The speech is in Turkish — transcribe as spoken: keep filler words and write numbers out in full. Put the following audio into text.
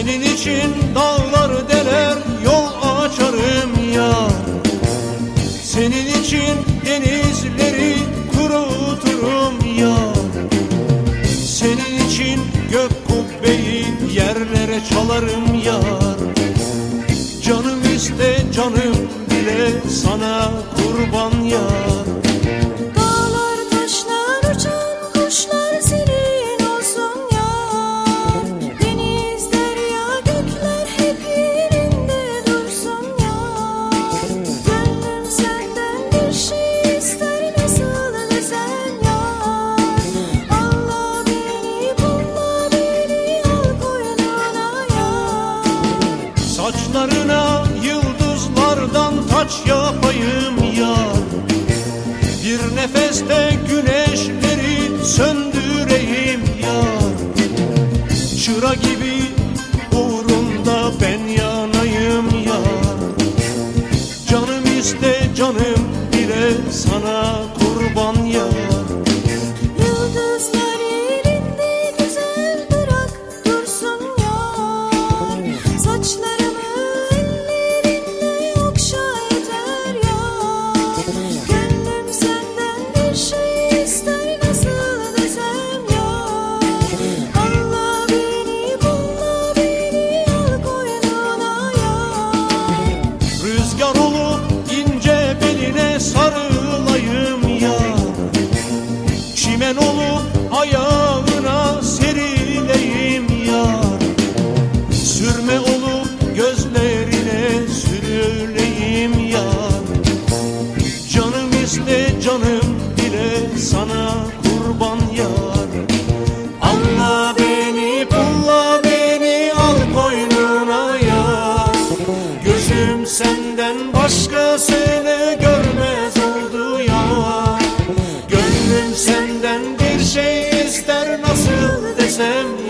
Senin için dağlar deler yol açarım yar. Senin için denizleri kuruturum yar. Senin için gök kubbeyi yerlere çalarım yar. Canım iste canım bile sana kurban yar. Dağlar taşlar uçan kuşlar senin olsun yar. Deniz derya gökler hep yerinde dursun yar. Gönlüm senden bir şey ister nasıl desem yar. Allah beni bulla beni al koynuna yar. Saçlarına yıldızlardan taç yapayım yar. Bir nefeste güneşleri söndüreyim yar. Çıra gibi uğrunda ben yanayım yar. Canım iste canım bile sana kurban yar. Yıldızlar yerinde güzel bırak dursun yar. Saçlarımı ellerinde okşa yeter yar. Gönlüm senden bir şey ister nasıl desem yar. Allah beni bulla beni al koynuna yar. Rüzgar olup ince beline sarılayım yar. Çimen olup ayağına serileyim yar. Sürme olup gözlerine sürüleyim yar. Canım iste canım bile sana kurban yar. Allah beni pulla beni al koynuna yar. Gözüm senden başkasını görmez oldu yar. Gönlüm senden bir şey ister nasıl desem